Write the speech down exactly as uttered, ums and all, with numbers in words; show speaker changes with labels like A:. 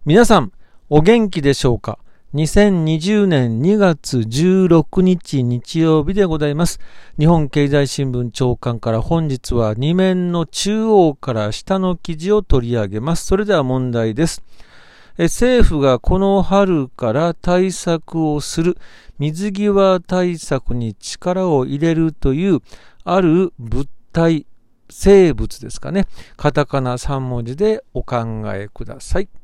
A: 皆さん、お元気でしょうか？にせんにじゅうねんにがつじゅうろくにち日曜日でございます。日本経済新聞朝刊から本日はに面の中央から下の記事を取り上げます。それでは問題です。え政府がこの春から対策をする水際対策に力を入れるというある物体、生物ですかね。カタカナさん文字でお考えください。